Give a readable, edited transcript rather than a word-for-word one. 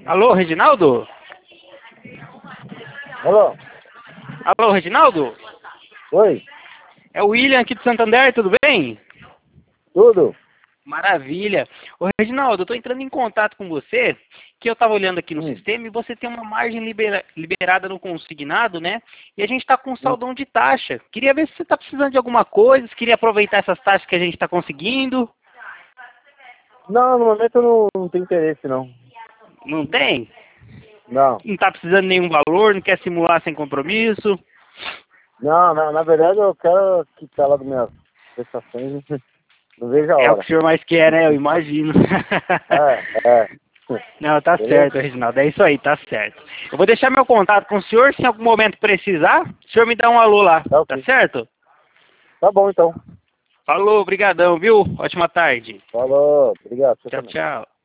Alô, Reginaldo? Alô? Alô, Reginaldo? Oi? É o William aqui de Santander, tudo bem? Tudo? Maravilha. Ô, Reginaldo, eu estou entrando em contato com você, que eu estava olhando aqui no Hum. sistema e você tem uma margem liberada no consignado, né? E a gente está com um Hum. saldão de taxa. Queria ver se você está precisando de alguma coisa, se queria aproveitar essas taxas que a gente está conseguindo. Não, no momento eu não tenho interesse, não. Não tem? Não. Não está precisando de nenhum valor, não quer simular sem compromisso? Não, na verdade eu quero quitar lá das minhas prestações. Não vejo a É o que hora. o senhor mais quer, né? Eu imagino. É. Não, tá Beleza? certo, Reginaldo. É isso aí, tá certo. Eu vou deixar meu contato com o senhor. Se em algum momento precisar, o senhor me dá um alô lá. Tá Tá ok. certo? Tá bom então. Falou, brigadão, viu? Ótima tarde. Falou. Obrigado. Você Tchau, também. tchau.